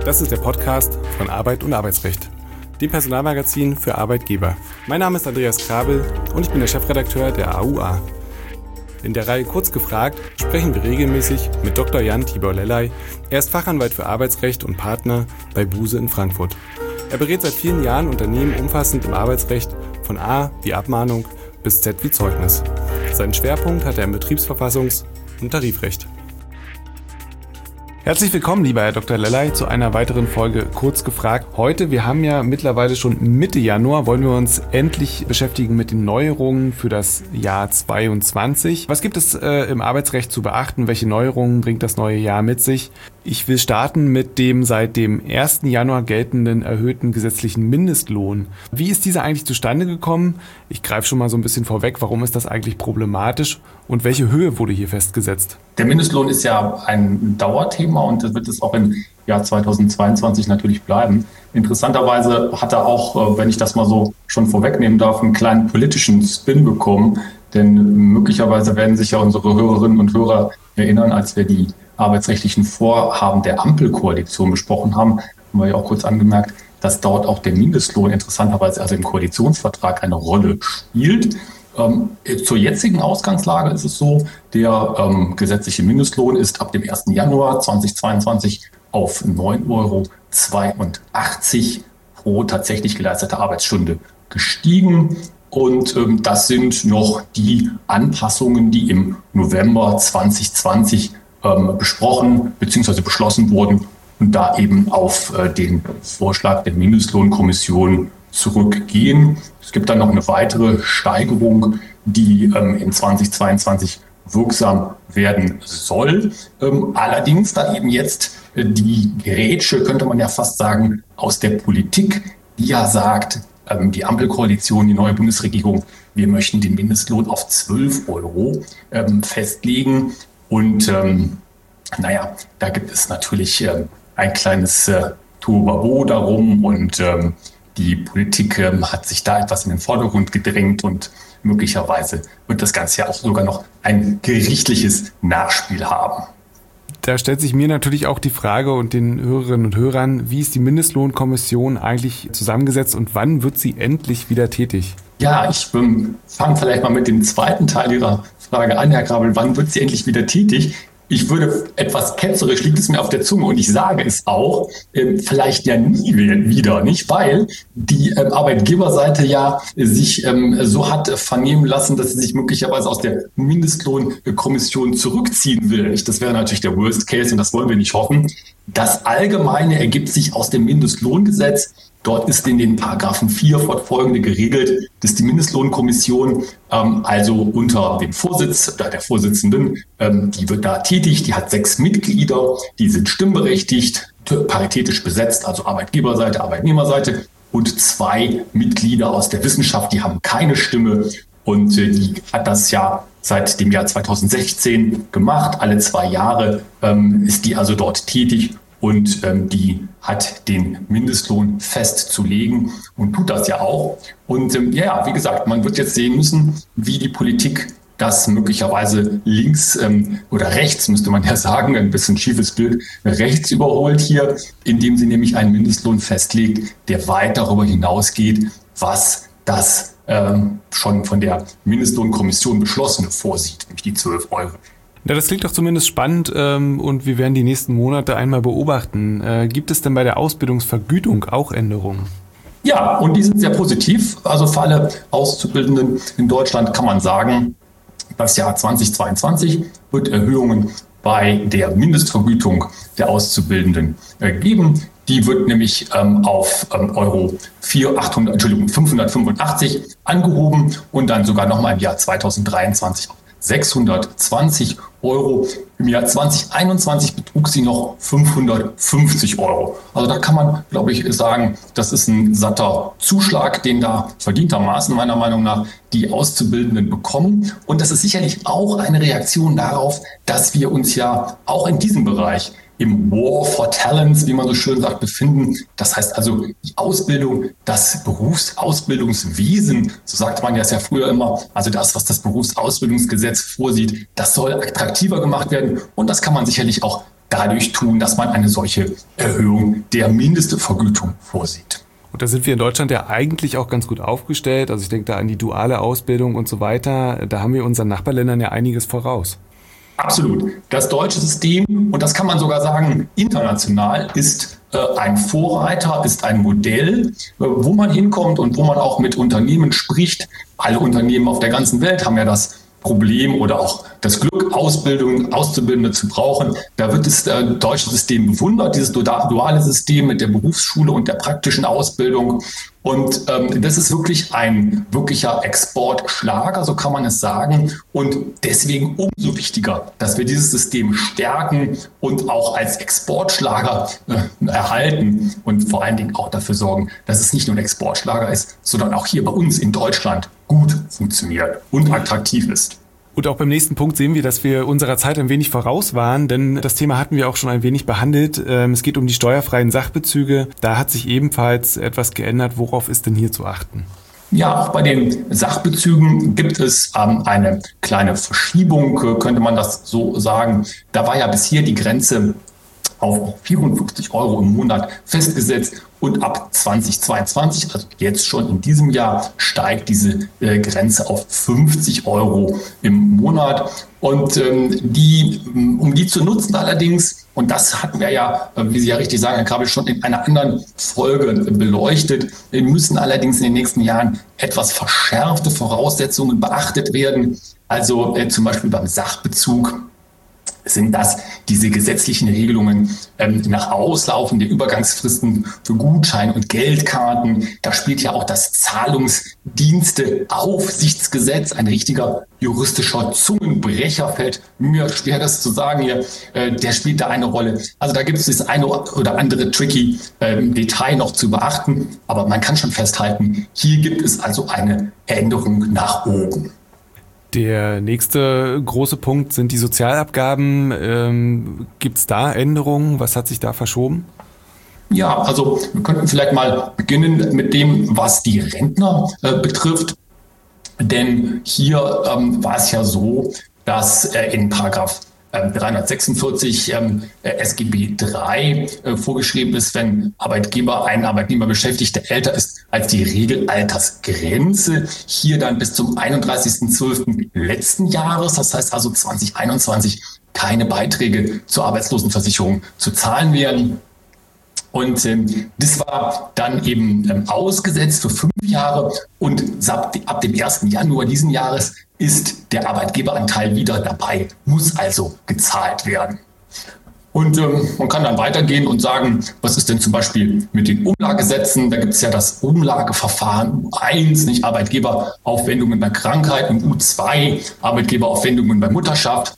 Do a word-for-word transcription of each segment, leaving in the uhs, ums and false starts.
Das ist der Podcast von Arbeit und Arbeitsrecht, dem Personalmagazin für Arbeitgeber. Mein Name ist Andreas Krabel und ich bin der Chefredakteur der A U A. In der Reihe Kurz gefragt sprechen wir regelmäßig mit Doktor Jan Tibor Lellay. Er ist Fachanwalt für Arbeitsrecht und Partner bei Buse in Frankfurt. Er berät seit vielen Jahren Unternehmen umfassend im Arbeitsrecht, von A wie Abmahnung bis Z wie Zeugnis. Seinen Schwerpunkt hat er im Betriebsverfassungs- und Tarifrecht. Herzlich willkommen, lieber Herr Doktor Lellay, zu einer weiteren Folge Kurz gefragt. Heute, wir haben ja mittlerweile schon Mitte Januar, wollen wir uns endlich beschäftigen mit den Neuerungen für das Jahr zweiundzwanzig. Was gibt es äh, im Arbeitsrecht zu beachten? Welche Neuerungen bringt das neue Jahr mit sich? Ich will starten mit dem seit dem ersten Januar geltenden erhöhten gesetzlichen Mindestlohn. Wie ist dieser eigentlich zustande gekommen? Ich greife schon mal so ein bisschen vorweg. Warum ist das eigentlich problematisch? Und welche Höhe wurde hier festgesetzt? Der Mindestlohn ist ja ein Dauerthema und das wird es auch im Jahr zweitausendzweiundzwanzig natürlich bleiben. Interessanterweise hat er auch, wenn ich das mal so schon vorwegnehmen darf, einen kleinen politischen Spin bekommen. Denn möglicherweise werden sich ja unsere Hörerinnen und Hörer erinnern, als wir die arbeitsrechtlichen Vorhaben der Ampelkoalition besprochen haben, haben wir ja auch kurz angemerkt, dass dort auch der Mindestlohn interessanterweise also im Koalitionsvertrag eine Rolle spielt. Ähm, zur jetzigen Ausgangslage ist es so, der ähm, gesetzliche Mindestlohn ist ab dem ersten Januar zweitausendzweiundzwanzig auf neun Euro zweiundachtzig pro tatsächlich geleistete Arbeitsstunde gestiegen. Und ähm, das sind noch die Anpassungen, die im November zweitausendzwanzig ähm, besprochen bzw. beschlossen wurden und da eben auf äh, den Vorschlag der Mindestlohnkommission zurückgehen. Es gibt dann noch eine weitere Steigerung, die ähm, in zweitausendzweiundzwanzig wirksam werden soll. Ähm, allerdings dann eben jetzt äh, die Grätsche, könnte man ja fast sagen, aus der Politik, die ja sagt, ähm, die Ampelkoalition, die neue Bundesregierung, wir möchten den Mindestlohn auf zwölf Euro ähm, festlegen. Und ähm, naja, da gibt es natürlich äh, ein kleines äh, Tohuwabohu darum und ähm, die Politik ähm, hat sich da etwas in den Vordergrund gedrängt und möglicherweise wird das Ganze ja auch sogar noch ein gerichtliches Nachspiel haben. Da stellt sich mir natürlich auch die Frage und den Hörerinnen und Hörern, wie ist die Mindestlohnkommission eigentlich zusammengesetzt und wann wird sie endlich wieder tätig? Ja, ich ähm, fange vielleicht mal mit dem zweiten Teil Ihrer Frage an, Herr Krabel. Wann wird sie endlich wieder tätig? Ich würde etwas ketzerisch, liegt es mir auf der Zunge und ich sage es auch, äh, vielleicht ja nie wieder, nicht? Weil die äh, Arbeitgeberseite ja sich ähm, so hat vernehmen lassen, dass sie sich möglicherweise aus der Mindestlohnkommission zurückziehen will. Nicht? Das wäre natürlich der Worst Case und das wollen wir nicht hoffen. Das Allgemeine ergibt sich aus dem Mindestlohngesetz. Dort ist in den Paragraphen vier fortfolgende geregelt, dass die Mindestlohnkommission ähm, also unter dem Vorsitz oder der Vorsitzenden, ähm, die wird da tätig, die hat sechs Mitglieder, die sind stimmberechtigt, paritätisch besetzt, also Arbeitgeberseite, Arbeitnehmerseite und zwei Mitglieder aus der Wissenschaft, die haben keine Stimme und äh, die hat das ja seit dem Jahr zweitausendsechzehn gemacht. Alle zwei Jahre ähm, ist die also dort tätig. Und ähm, die hat den Mindestlohn festzulegen und tut das ja auch. Und ähm, ja, wie gesagt, man wird jetzt sehen müssen, wie die Politik das möglicherweise links ähm, oder rechts, müsste man ja sagen, ein bisschen schiefes Bild, rechts überholt hier, indem sie nämlich einen Mindestlohn festlegt, der weit darüber hinausgeht, was das ähm, schon von der Mindestlohnkommission beschlossene vorsieht, nämlich die zwölf Euro. Ja, das klingt doch zumindest spannend ähm, und wir werden die nächsten Monate einmal beobachten. Äh, gibt es denn bei der Ausbildungsvergütung auch Änderungen? Ja, und die sind sehr positiv. Also für alle Auszubildenden in Deutschland kann man sagen, das Jahr zweitausendzweiundzwanzig wird Erhöhungen bei der Mindestvergütung der Auszubildenden äh, geben. Die wird nämlich ähm, auf ähm, Euro vier, achthundert, Entschuldigung, fünfhundertfünfundachtzig angehoben und dann sogar nochmal im Jahr zweitausenddreiundzwanzig auf sechshundertzwanzig Euro. Im Jahr zweitausendeinundzwanzig betrug sie noch fünfhundertfünfzig Euro. Also da kann man, glaube ich, sagen, das ist ein satter Zuschlag, den da verdientermaßen meiner Meinung nach die Auszubildenden bekommen. Und das ist sicherlich auch eine Reaktion darauf, dass wir uns ja auch in diesem Bereich im War for Talents, wie man so schön sagt, befinden. Das heißt also die Ausbildung, das Berufsausbildungswesen, so sagte man ja sehr früher immer, also das, was das Berufsausbildungsgesetz vorsieht, das soll attraktiver gemacht werden und das kann man sicherlich auch dadurch tun, dass man eine solche Erhöhung der Mindestvergütung vorsieht. Und da sind wir in Deutschland ja eigentlich auch ganz gut aufgestellt. Also ich denke da an die duale Ausbildung und so weiter. Da haben wir unseren Nachbarländern ja einiges voraus. Absolut. Das deutsche System, und das kann man sogar sagen, international, ist äh, ein Vorreiter, ist ein Modell, äh, wo man hinkommt und wo man auch mit Unternehmen spricht. Alle Unternehmen auf der ganzen Welt haben ja das Problem oder auch das Glück, Ausbildung, Auszubildende zu brauchen. Da wird das äh, deutsche System bewundert, dieses duale System mit der Berufsschule und der praktischen Ausbildung. Und ähm, das ist wirklich ein wirklicher Exportschlager, so kann man es sagen. Und deswegen umso wichtiger, dass wir dieses System stärken und auch als Exportschlager äh, erhalten und vor allen Dingen auch dafür sorgen, dass es nicht nur ein Exportschlager ist, sondern auch hier bei uns in Deutschland gut funktioniert und attraktiv ist. Und auch beim nächsten Punkt sehen wir, dass wir unserer Zeit ein wenig voraus waren, denn das Thema hatten wir auch schon ein wenig behandelt. Es geht um die steuerfreien Sachbezüge. Da hat sich ebenfalls etwas geändert. Worauf ist denn hier zu achten? Ja, auch bei den Sachbezügen gibt es ähm, eine kleine Verschiebung, könnte man das so sagen. Da war ja bis hier die Grenze auf vierundfünfzig Euro im Monat festgesetzt und ab zweitausendzweiundzwanzig, also jetzt schon in diesem Jahr, steigt diese äh, Grenze auf fünfzig Euro im Monat. Und ähm, die, um die zu nutzen allerdings, und das hatten wir ja, wie Sie ja richtig sagen, Herr Krabbel, schon in einer anderen Folge beleuchtet, müssen allerdings in den nächsten Jahren etwas verschärfte Voraussetzungen beachtet werden. Also äh, zum Beispiel beim Sachbezug sind das diese gesetzlichen Regelungen ähm, nach Auslaufen der Übergangsfristen für Gutscheine und Geldkarten. Da spielt ja auch das Zahlungsdiensteaufsichtsgesetz, ein richtiger juristischer Zungenbrecher, fällt mir schwer, das zu sagen hier, äh, der spielt da eine Rolle. Also da gibt es das eine oder andere tricky äh, Detail noch zu beachten, aber man kann schon festhalten, hier gibt es also eine Änderung nach oben. Der nächste große Punkt sind die Sozialabgaben. Ähm, gibt es da Änderungen? Was hat sich da verschoben? Ja, also wir könnten vielleicht mal beginnen mit dem, was die Rentner äh, betrifft. Denn hier ähm, war es ja so, dass äh, in Paragraph dreihundertsechsundvierzig ähm, S G B drei äh, vorgeschrieben ist, wenn Arbeitgeber einen Arbeitnehmer beschäftigt, der älter ist als die Regelaltersgrenze, hier dann bis zum einunddreißigsten zwölften letzten Jahres, das heißt also zweitausendeinundzwanzig, keine Beiträge zur Arbeitslosenversicherung zu zahlen werden. Und ähm, das war dann eben ähm, ausgesetzt für fünf Jahre und ab, ab dem ersten Januar diesen Jahres ist der Arbeitgeberanteil wieder dabei, muss also gezahlt werden. Und ähm, man kann dann weitergehen und sagen, was ist denn zum Beispiel mit den Umlagesätzen? Da gibt es ja das Umlageverfahren U eins, nicht Arbeitgeberaufwendungen bei Krankheit, und U zwei, Arbeitgeberaufwendungen bei Mutterschaft.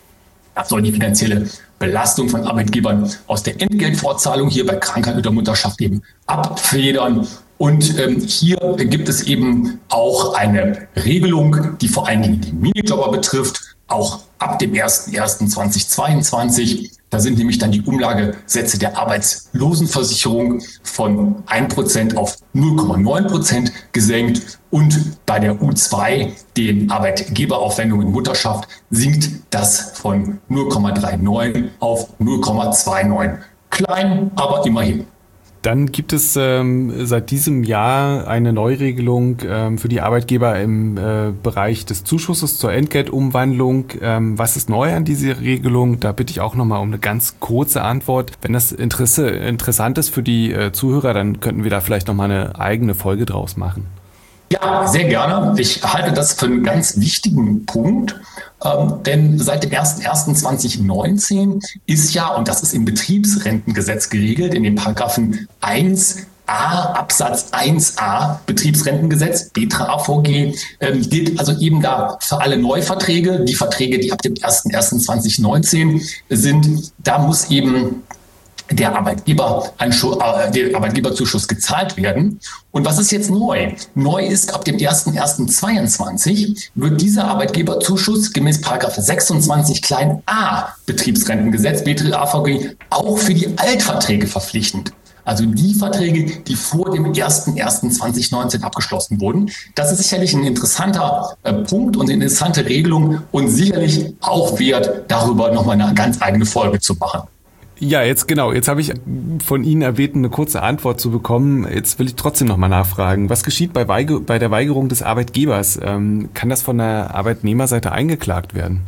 Das soll die finanzielle Belastung von Arbeitgebern aus der Entgeltfortzahlung hier bei Krankheit oder Mutterschaft eben abfedern. Und ähm, hier gibt es eben auch eine Regelung, die vor allen Dingen die Minijobber betrifft, auch ab dem ersten ersten zweitausendzweiundzwanzig. Da sind nämlich dann die Umlagesätze der Arbeitslosenversicherung von ein Prozent auf null Komma neun Prozent gesenkt und bei der U zwei, den Arbeitgeberaufwendungen Mutterschaft, sinkt das von null Komma neununddreißig auf null Komma neunundzwanzig. Klein, aber immerhin. Dann gibt es ähm, seit diesem Jahr eine Neuregelung ähm, für die Arbeitgeber im äh, Bereich des Zuschusses zur Entgeltumwandlung. Ähm, was ist neu an dieser Regelung? Da bitte ich auch nochmal um eine ganz kurze Antwort. Wenn das Interesse, interessant ist für die äh, Zuhörer, dann könnten wir da vielleicht nochmal eine eigene Folge draus machen. Ja, sehr gerne. Ich halte das für einen ganz wichtigen Punkt, ähm, denn seit dem ersten ersten zweitausendneunzehn ist ja, und das ist im Betriebsrentengesetz geregelt, in den Paragraphen eins a Absatz eins a Betriebsrentengesetz, B T R A V G, ähm, gilt also eben da für alle Neuverträge, die Verträge, die ab dem ersten ersten zweitausendneunzehn sind, da muss eben der Arbeitgeberanschluss, äh, der Arbeitgeberzuschuss gezahlt werden. Und was ist jetzt neu? Neu ist, ab dem ersten ersten zweiundzwanzig wird dieser Arbeitgeberzuschuss gemäß Paragraph sechsundzwanzig klein a Betriebsrentengesetz, B T R A V G, auch für die Altverträge verpflichtend. Also die Verträge, die vor dem ersten ersten zweitausendneunzehn abgeschlossen wurden. Das ist sicherlich ein interessanter äh, Punkt und eine interessante Regelung und sicherlich auch wert, darüber nochmal eine ganz eigene Folge zu machen. Ja, jetzt genau. Jetzt habe ich von Ihnen erbeten, eine kurze Antwort zu bekommen. Jetzt will ich trotzdem nochmal nachfragen. Was geschieht bei, Weiger- bei der Weigerung des Arbeitgebers? Ähm, kann das von der Arbeitnehmerseite eingeklagt werden?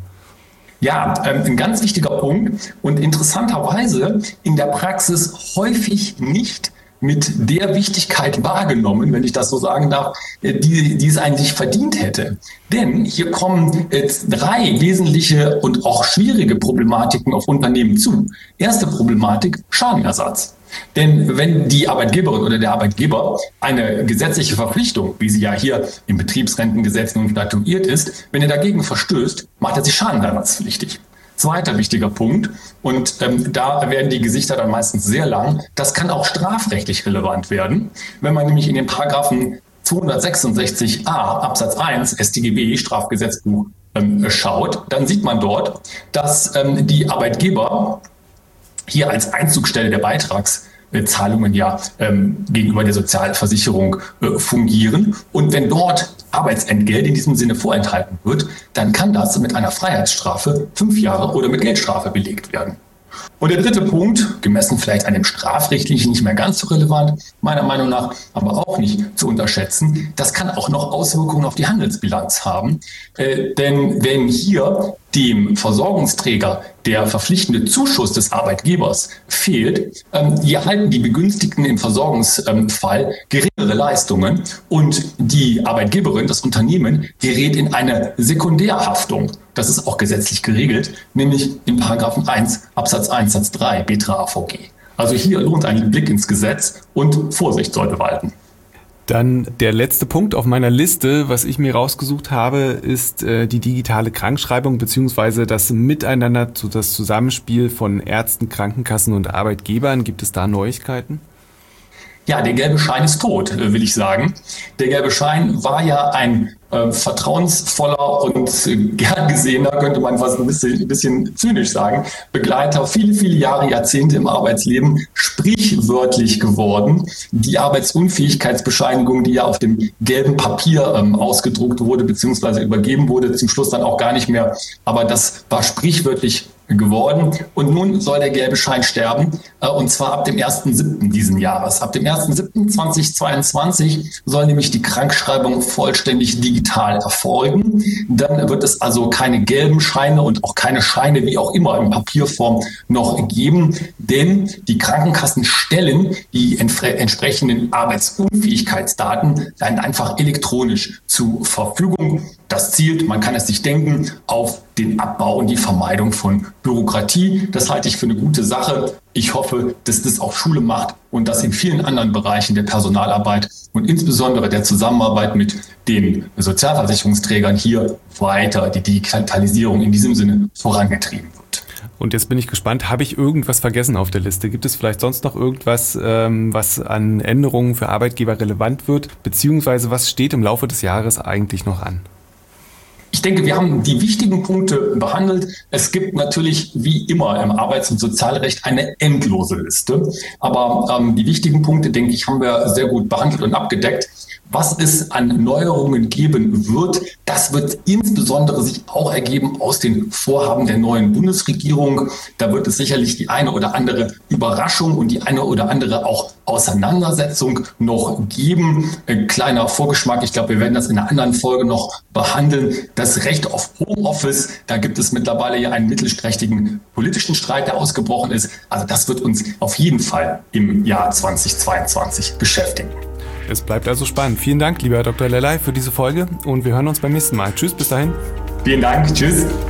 Ja, ähm, ein ganz wichtiger Punkt und interessanterweise in der Praxis häufig nicht mit der Wichtigkeit wahrgenommen, wenn ich das so sagen darf, die, die es eigentlich verdient hätte. Denn hier kommen jetzt drei wesentliche und auch schwierige Problematiken auf Unternehmen zu. Erste Problematik, Schadenersatz. Denn wenn die Arbeitgeberin oder der Arbeitgeber eine gesetzliche Verpflichtung, wie sie ja hier im Betriebsrentengesetz nun statuiert ist, wenn er dagegen verstößt, macht er sich schadenersatzpflichtig. Zweiter wichtiger Punkt, und ähm, da werden die Gesichter dann meistens sehr lang, das kann auch strafrechtlich relevant werden, wenn man nämlich in den Paragraphen zweihundertsechsundsechzig a Absatz eins S t G B Strafgesetzbuch ähm, schaut, dann sieht man dort, dass ähm, die Arbeitgeber hier als Einzugstelle der Beitragszahlungen ja ähm, gegenüber der Sozialversicherung äh, fungieren. Und wenn dort Arbeitsentgelt in diesem Sinne vorenthalten wird, dann kann das mit einer Freiheitsstrafe fünf Jahre oder mit Geldstrafe belegt werden. Und der dritte Punkt, gemessen vielleicht an dem strafrechtlichen nicht mehr ganz so relevant, meiner Meinung nach aber auch nicht zu unterschätzen, das kann auch noch Auswirkungen auf die Handelsbilanz haben. Äh, denn wenn hier dem Versorgungsträger der verpflichtende Zuschuss des Arbeitgebers fehlt, ähm, erhalten die Begünstigten im Versorgungsfall geringere Leistungen und die Arbeitgeberin, das Unternehmen, gerät in eine Sekundärhaftung. Das ist auch gesetzlich geregelt, nämlich in Paragraphen eins Absatz eins Satz drei B T R A V G. Also hier lohnt ein Blick ins Gesetz und Vorsicht sollte walten. Dann der letzte Punkt auf meiner Liste, was ich mir rausgesucht habe, ist äh, die digitale Krankschreibung beziehungsweise das Miteinander, das Zusammenspiel von Ärzten, Krankenkassen und Arbeitgebern. Gibt es da Neuigkeiten? Ja, der gelbe Schein ist tot, will ich sagen. Der gelbe Schein war ja ein äh, vertrauensvoller und äh, gern gesehener, könnte man fast ein bisschen, ein bisschen zynisch sagen, Begleiter, viele, viele Jahre, Jahrzehnte im Arbeitsleben, sprichwörtlich geworden. Die Arbeitsunfähigkeitsbescheinigung, die ja auf dem gelben Papier ähm, ausgedruckt wurde, beziehungsweise übergeben wurde, zum Schluss dann auch gar nicht mehr. Aber das war sprichwörtlich geworden. Und nun soll der gelbe Schein sterben, äh, und zwar ab dem ersten siebten diesen Jahres. Ab dem ersten siebten zweitausendzweiundzwanzig soll nämlich die Krankschreibung vollständig digital erfolgen. Dann wird es also keine gelben Scheine und auch keine Scheine wie auch immer in Papierform noch geben, denn die Krankenkassen stellen die entfre- entsprechenden Arbeitsunfähigkeitsdaten dann einfach elektronisch zur Verfügung. Das zielt, man kann es sich denken, auf den Abbau und die Vermeidung von Bürokratie. Das halte ich für eine gute Sache. Ich hoffe, dass das auch Schule macht und dass in vielen anderen Bereichen der Personalarbeit und insbesondere der Zusammenarbeit mit den Sozialversicherungsträgern hier weiter die Digitalisierung in diesem Sinne vorangetrieben wird. Und jetzt bin ich gespannt, habe ich irgendwas vergessen auf der Liste? Gibt es vielleicht sonst noch irgendwas, ähm, was an Änderungen für Arbeitgeber relevant wird? Beziehungsweise was steht im Laufe des Jahres eigentlich noch an? Ich denke, wir haben die wichtigen Punkte behandelt. Es gibt natürlich wie immer im Arbeits- und Sozialrecht eine endlose Liste. Aber ähm, die wichtigen Punkte, denke ich, haben wir sehr gut behandelt und abgedeckt. Was es an Neuerungen geben wird, das wird insbesondere sich auch ergeben aus den Vorhaben der neuen Bundesregierung. Da wird es sicherlich die eine oder andere Überraschung und die eine oder andere auch Auseinandersetzung noch geben. Ein kleiner Vorgeschmack, ich glaube, wir werden das in einer anderen Folge noch behandeln. Das Recht auf Homeoffice, da gibt es mittlerweile ja einen mittelsträchtigen politischen Streit, der ausgebrochen ist. Also das wird uns auf jeden Fall im Jahr zweitausendzweiundzwanzig beschäftigen. Es bleibt also spannend. Vielen Dank, lieber Herr Doktor Lellay, für diese Folge und wir hören uns beim nächsten Mal. Tschüss, bis dahin. Vielen Dank, tschüss.